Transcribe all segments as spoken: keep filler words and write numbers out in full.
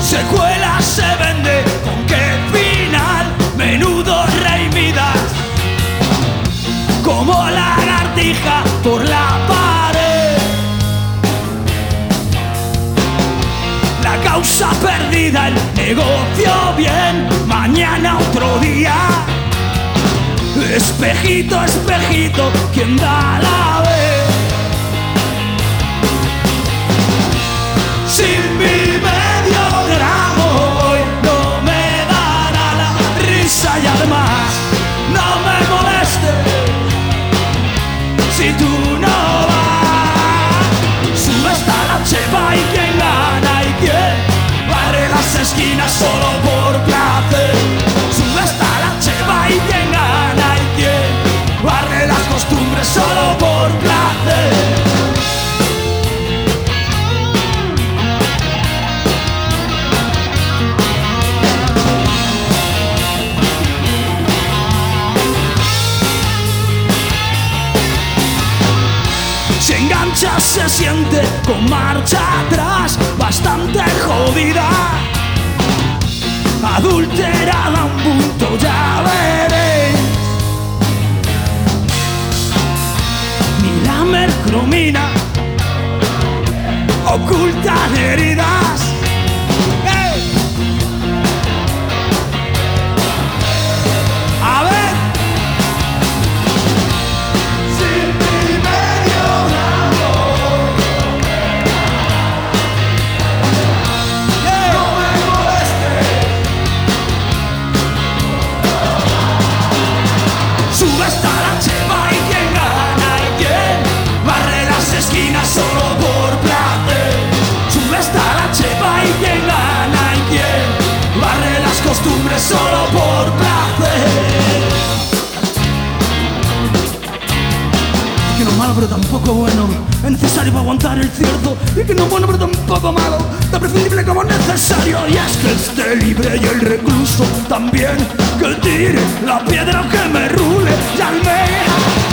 secuela se vende, ¿con qué final? Menudo rey Midas, como lagartija por la pared. La causa perdida, el negocio bien, mañana otro día. Espejito, espejito, ¿quién da la vez? Sin mi medio gramo hoy no me dará la risa y además no me moleste si tú no vas. Sube hasta la chepa y quién gana y quién barre las esquinas solo por placer. Sube hasta la chepa y quién gana y quién barre las costumbres solo por placer. Si engancha se siente con marcha atrás, bastante jodida, adulterada un punto, ya veréis. Ni la mercromina ocultan heridas. ¡Hey! A ver. Sube hasta la chepa y quién gana y quién barre las esquinas solo por placer. Sube hasta la chepa y quién gana y quién barre las costumbres solo por placer. Que no es malo pero tampoco bueno, es necesario para aguantar el cierto. Y que no es bueno pero tampoco malo, tan prescindible como necesario. Y es que esté libre y el recluso también, que tire la piedra que me rule y almeja.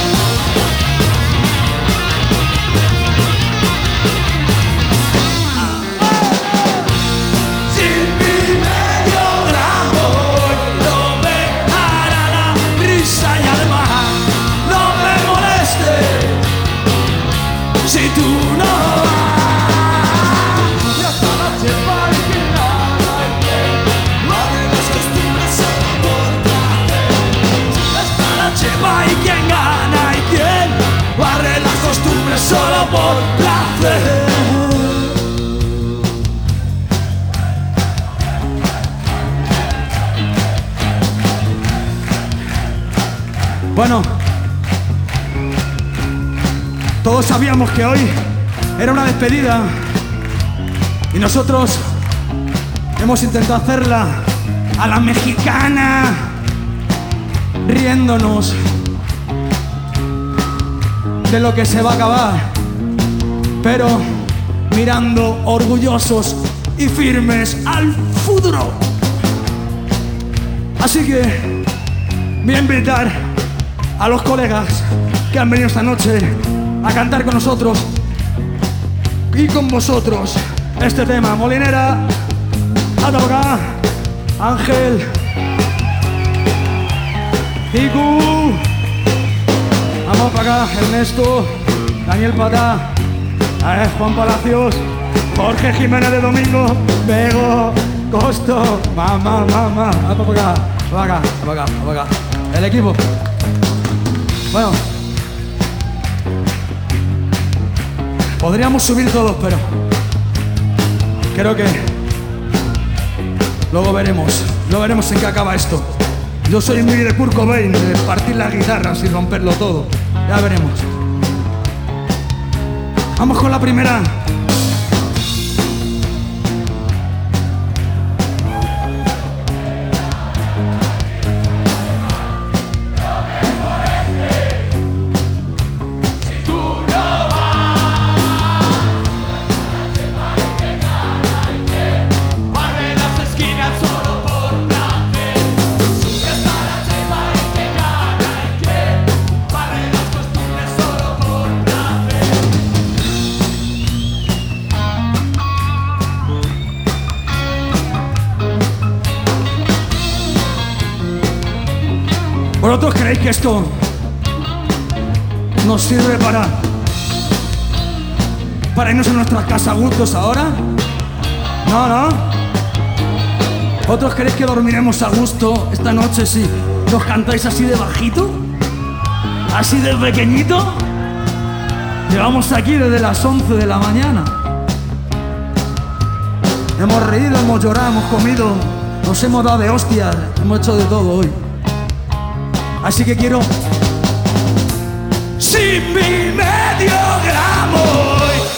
Sin mi medio gramo no me hará la risa y además no me moleste si tú no vas. Y hasta la chepa y quien gana y quien barre las costumbres solo por placer. Hasta la chepa y quien gana y quien barre las costumbres solo por placer. Bueno, todos sabíamos que hoy era una despedida y nosotros hemos intentado hacerla a la mexicana, riéndonos de lo que se va a acabar, pero mirando orgullosos y firmes al futuro. Así que voy a invitar a los colegas que han venido esta noche a cantar con nosotros y con vosotros este tema. Molinera, anda por acá, Ángel, Igu, vamos para acá, Ernesto, Daniel Patá, eh, Juan Palacios, Jorge Jiménez de Domingo, Bego, Costo, mamá, mamá, anda por acá, para acá, para acá, para acá, el equipo. Bueno, podríamos subir todos, pero creo que luego veremos, luego veremos en qué acaba esto. Yo soy muy de Kurt Cobain, de partir las guitarras y romperlo todo. Ya veremos. Vamos con la primera. ¿Vosotros creéis que esto nos sirve para, para irnos a nuestras casas a gustos ahora? No, no. ¿Vosotros creéis que dormiremos a gusto esta noche si nos cantáis así de bajito? ¿Así de pequeñito? Llevamos aquí desde las once de la mañana. Hemos reído, hemos llorado, hemos comido, nos hemos dado de hostias, hemos hecho de todo hoy. Así que quiero... Sin mi medio gramo.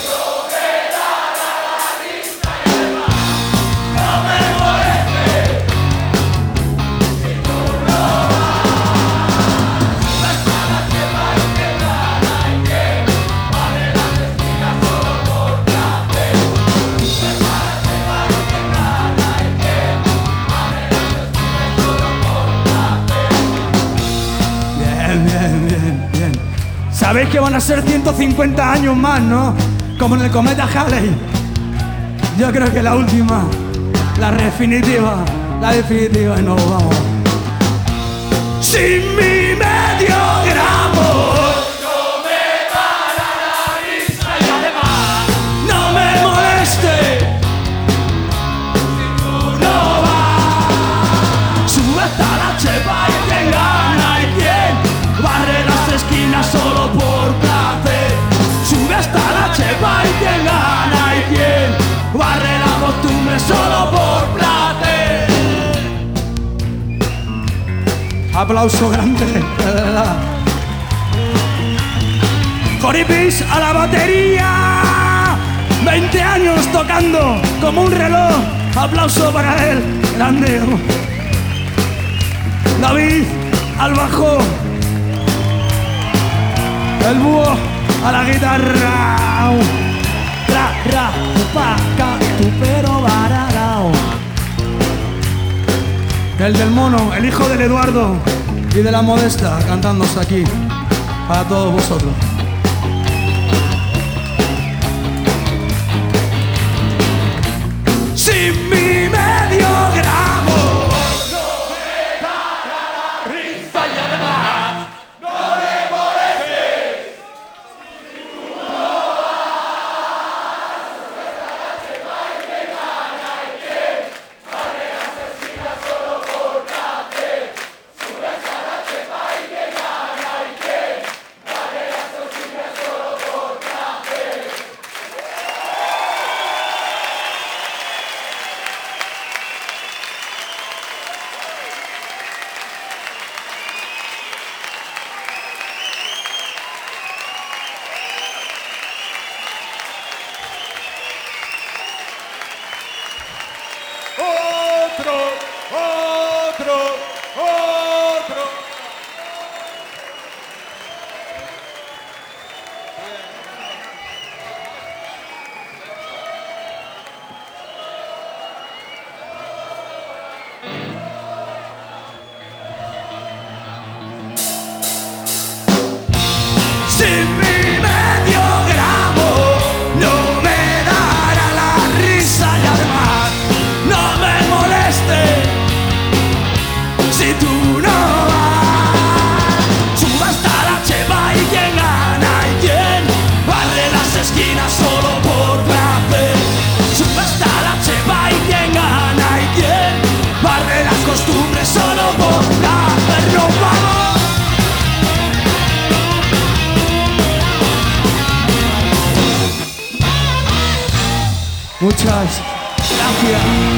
Sabéis que van a ser ciento cincuenta años más, ¿no? Como en el cometa Halley. Yo creo que la última, la definitiva, la definitiva y nos vamos. Sin mi medio gramo no me para la risa y además no me moleste si tú no vas. Sube hasta la chepa y quien gana y quien barre las esquinas solo por placer. Sube hasta la chepa y quien gana y quien barre la costumbre solo por placer. Aplauso grande, de verdad. Coripis a la batería. veinte años tocando como un reloj. Aplauso para él, grande. David al bajo. El búho a la guitarra. Ra, ra, pa, ca, tu pero bararao. El del mono, el hijo del Eduardo y de la Modesta, cantándose aquí para todos vosotros. Sin mi medio gramo no me para la risa y además no me moleste. Otro, otro, otro. Sin mi medio gramo no me dará la risa y además no me moleste si tú no vas. Suba hasta la chepa y quien gana y quien barre las esquinas solo por placer. Suba hasta la chepa y quien gana y quien barre las costumbres solo por placer. ¡Nos vamos! Muchas gracias.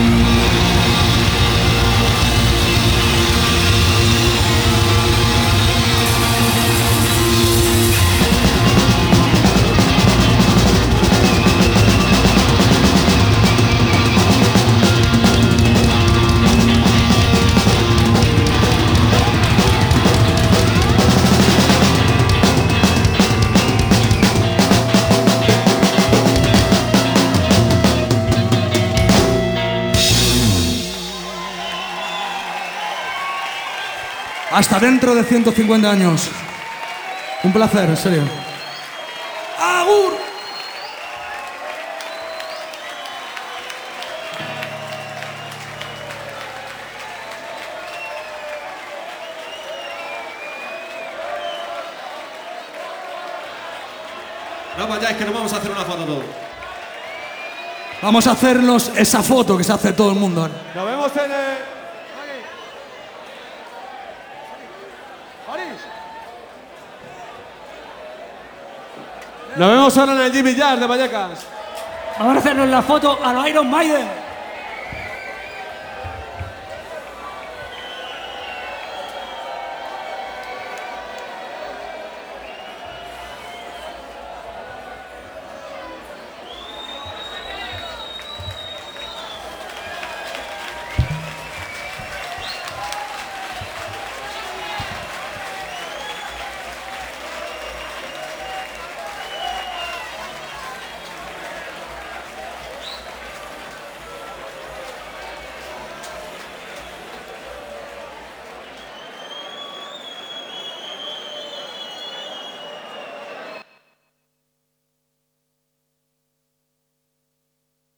Hasta dentro de ciento cincuenta años. Un placer, en serio. ¡Agur! no vayáis que nos vamos a hacer una foto todos. Vamos a hacernos esa foto que se hace todo el mundo ahora. Nos vemos en el... Nos vemos ahora en el Jimmy Jazz de Vallecas. Vamos a hacernos la foto a los Iron Maiden.